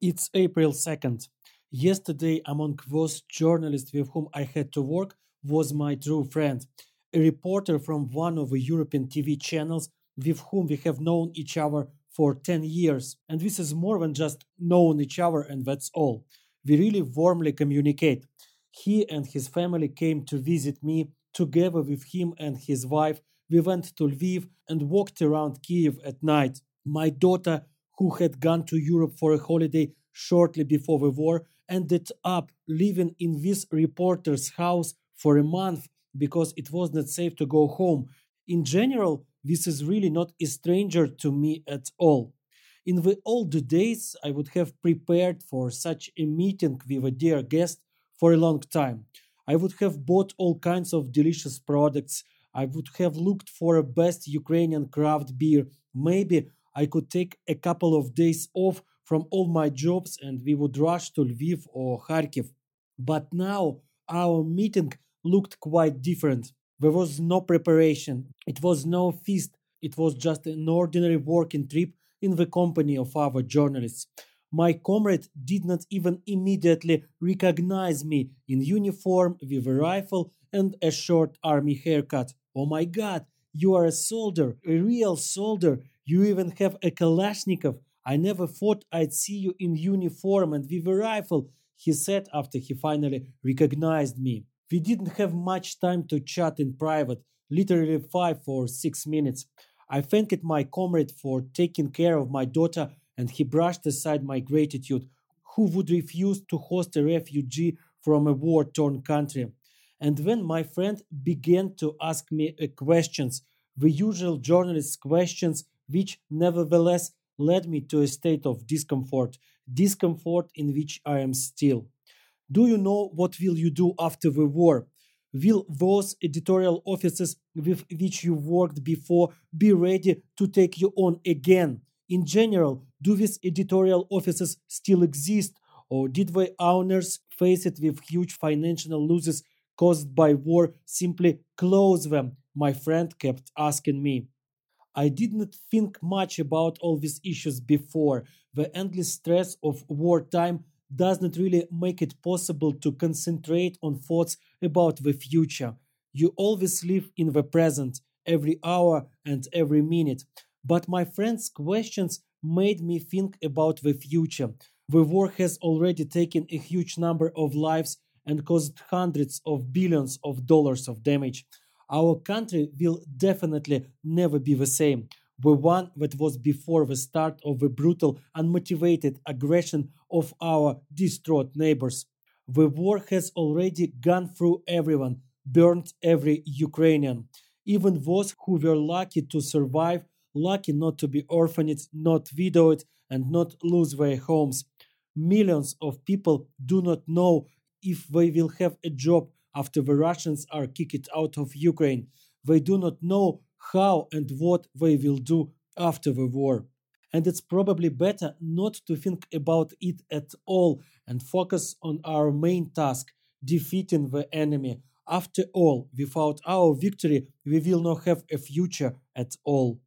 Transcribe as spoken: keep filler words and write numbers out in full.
It's April second. Yesterday, among those journalists with whom I had to work was my true friend, a reporter from one of the European T V channels with whom we have known each other for ten years. And this is more than just known each other, and that's all. We really warmly communicate. He and his family came to visit me. Together with him and his wife, we went to Lviv and walked around Kiev at night. My daughter, who had gone to Europe for a holiday shortly before the war, ended up living in this reporter's house for a month because it was not safe to go home. In general, this is really not a stranger to me at all. In the old days, I would have prepared for such a meeting with a dear guest for a long time. I would have bought all kinds of delicious products. I would have looked for a best Ukrainian craft beer. Maybe I could take a couple of days off from all my jobs and we would rush to Lviv or Kharkiv. But now our meeting looked quite different. There was no preparation, it was no feast, it was just an ordinary working trip in the company of other journalists. My comrade did not even immediately recognize me in uniform with a rifle and a short army haircut. Oh my god, you are a soldier, a real soldier. You even have a Kalashnikov. I never thought I'd see you in uniform and with a rifle, he said after he finally recognized me. We didn't have much time to chat in private, literally five or six minutes. I thanked my comrade for taking care of my daughter and he brushed aside my gratitude. Who would refuse to host a refugee from a war torn country? And when my friend began to ask me uh, questions, the usual journalist questions, which nevertheless led me to a state of discomfort, discomfort in which I am still. Do you know what will you do after the war? Will those editorial offices with which you worked before be ready to take you on again? In general, do these editorial offices still exist, or did the owners, face it with huge financial losses caused by war, simply close them? My friend kept asking me. I did not think much about all these issues before. The endless stress of wartime does not really make it possible to concentrate on thoughts about the future. You always live in the present, every hour and every minute. But my friend's questions made me think about the future. The war has already taken a huge number of lives and caused hundreds of billions of dollars of damage. Our country will definitely never be the same. The one that was before the start of the brutal, unmotivated aggression of our distraught neighbors. The war has already gone through everyone, burned every Ukrainian. Even those who were lucky to survive, lucky not to be orphaned, not widowed, and not lose their homes. Millions of people do not know if they will have a job after the Russians are kicked out of Ukraine. They do not know how and what they will do after the war. And it's probably better not to think about it at all and focus on our main task, defeating the enemy. After all, without our victory, we will not have a future at all.